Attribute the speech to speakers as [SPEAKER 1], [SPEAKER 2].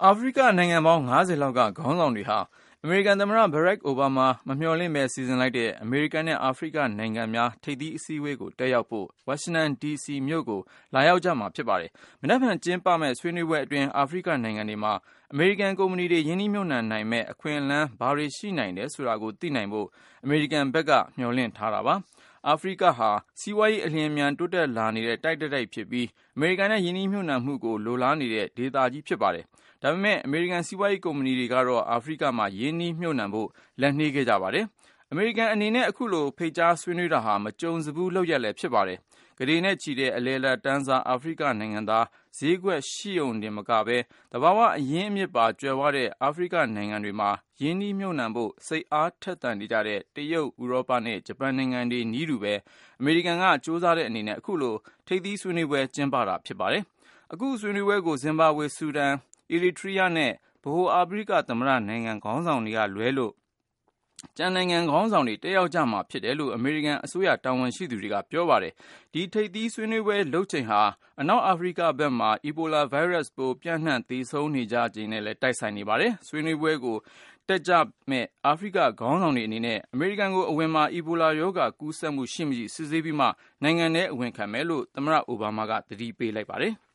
[SPEAKER 1] အာဖရိကနိုင်ငံပေါင်း50လောက်ကခေါင်းဆောင်တွေဟာအမေရိကန်သမ္မတ Barack Obama မမျှော်လင့်ပဲစီစဉ်လိုက်တဲ့အမေရိကန်နဲ့အာဖရိကနိုင်ငံများထိပ်သီးအစည်းအဝေးကိုတက်ရောက်ဖို့ဝါရှင်တန် DC မြို့ကိုလာရောက်ကြမှာဖြစ်ပါတယ်။မနက်ဖြန်ကျင်းပမယ့်ဆွေးနွေးပွဲအတွင်းအာဖရိကနိုင်ငံတွေမှာအမေရိကန်ကုမ္ပဏီတွေရင်းနှီးမြှုပ်နှံနိုင်မယ့်အခွင့်အလမ်းဘာတွေရှိနိုင်တယ်ဆိုတာကိုသိနိုင်ဖို့အမေရိကန်ဘက်ကမျှော်လင့်ထားတာပါ။အာဖရိကဟာစီးပွားရေးအလျင်အမြန်တိုးတက်လာနေတဲ့တိုက်ဖြစ်ပြီးအမေရိကန်နဲ့ယင်းနှီးမြှုပ်နှံမှုကိုလိုလားနေတဲ့ဒေသကြီးဖြစ်ပါတယ်။ဒါပေမဲ့အမေရိကန်စီးပွားရေးကုမ္ပဏီတွေကတော့အာဖရိကမှာယင်းနှီးမြှုပ်နှံဖို့လက်နှေးခဲ့ကြပါတယ်။အမေရိကန်အနေနဲ့အခုလိုဖိတ်ကြားဆွေးနွေးတာဟာမကြုံစဘူးလုပ်ရက်လည်းဖြစ်ပါတယ်။ကုဋေနဲ့ချီတဲ့အလဲလက်တန်းစားအာဖရိကနိုင်ငံသားဈေးကွက်ရှိုံတင်မကပဲသဘာဝအရင်းအမြစ်ပါကြွယ်ဝတဲ့အာဖရိကနိုင်ငံတွေမှာယင်းနှီးမြှုပ်နှံဖို့စိတ်အားထက်သန်နေကြတဲ့တရုတ်ဥရောပနဲ့ဂျပန်နိုင်ငံတွေနည်းတူပဲအမေရိကန်ကစူးစမ်းတဲ့အနေနဲ့အခုလိုထိပ်သီးဆွေးနွေးပွဲကျင်းပတာဖြစ်ပါတယ်။အခုဆွေးနွေးပွဲကိုဇင်ဘာဘွေ၊ဆူဒန်၊အီရီထရီးယားနဲ့ဗဟိုအာဖရိကသမ္မတနိုင်ငံခေါင်းဆောင်တွေကလွဲလို့ကျန်နိုင်ငံခေါင်းဆောင်တွေတက်ရောက်ကြမှာဖြစ်တယ်လို့အမေရိကန်အစိုးရတာဝန်ရှိသူတွေကပြောပါတယ်။ဒီထိပ်သီးဆွေးနွေးပွဲလုပ်ချိန်ဟာအနောက်အာဖရိကဘက်မှာအီဘိုလာဗိုင်းရပ်စ်ပိုးပြန့်နှံ့သေဆုံးနေကြချိန်နဲ့လည်းတိုက်ဆိုင်နေပါတယ်။ဆွေးနွေးပွဲကိုတက်ကြမဲ့အာဖရိကခေါင်းဆောင်တွေအနေနဲ့အမေရိကန်ကိုအဝင်မှာအီဘိုလာရောဂါကူးစက်မှုရှိမရှိစစ်ဆေးပြီးမှနိုင်ငံထဲအဝင်ခံမယ်လို့သမ္မတအိုဘားမားကသတိပေးလိုက်ပါတယ်။